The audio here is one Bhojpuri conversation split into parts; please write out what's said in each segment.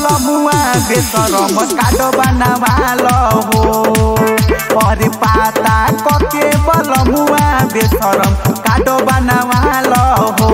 बलमुआ बेशरम काट बनावालो हो। और पाता कके बलमुआ बेशरम काट बनावालो हो।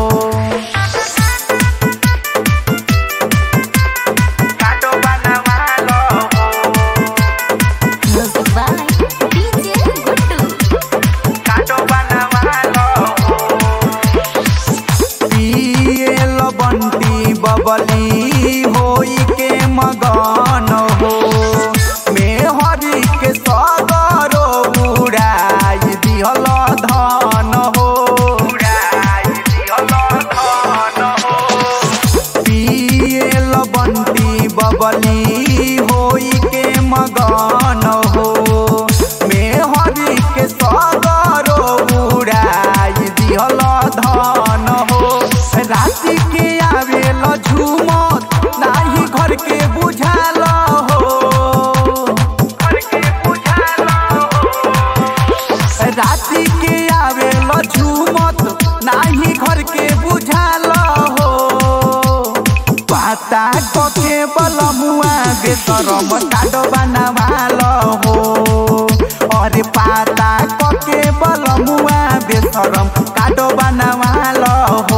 बबली होई के मगन हो मेहरी के सगरो उड़ाई दिहल धन हो। पियल बंटी बबली होई के मगन हो मेहरी के सगरो उड़ाई दिहल धन हो। राति के आवेल झूमत नाही घर के बुझाल हो। राति के आवेल झूमत नाही घर के बुझाल हो। पाता कके बलमुआ बेशरम काट बनावाल हो। और पाता कके बलमुआ बेशरम काट बनावाल हो।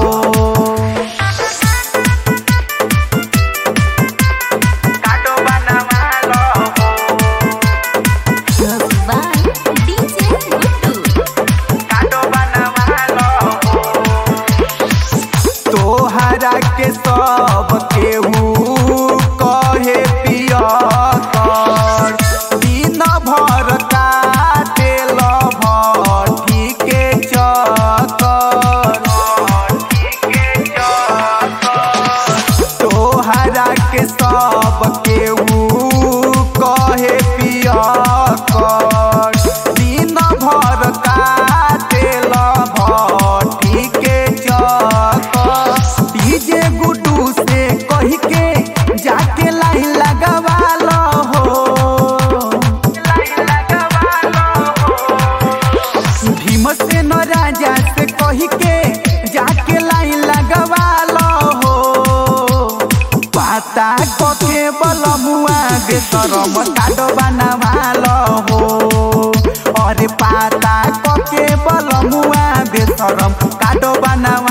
के सब केहू कहे पिया कर दिन भर काटेल भट्ठी के चक्कर। तोहरा के सब केहू कहे पिया कर दिन भर काटेल भट्ठी के चक्कर। डीजे गुड्डू से कही के जाके लाइन लगवाल हो। भीमसेन राजा से कही के जाके लाइन लगवाल हो। पाता कके बलमुआ बेशरम काट बनावाल हो। और पाता कके बलमुआ बेशरम काट बनावाल